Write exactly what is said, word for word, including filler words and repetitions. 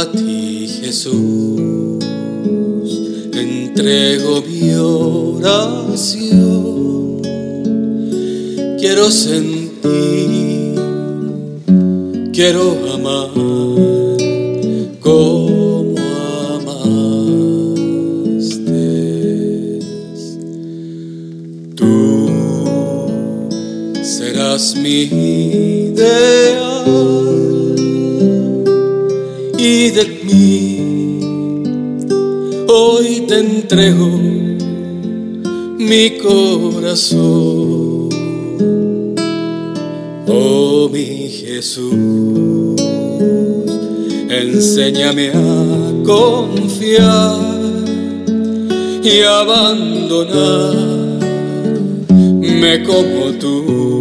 A ti, Jesús, entrego mi oración. Quiero sentir, quiero amar como amaste. Tú serás mi ideal y de mí hoy te entrego mi corazón. Oh mi Jesús, enséñame a confiar y abandonarme como tú.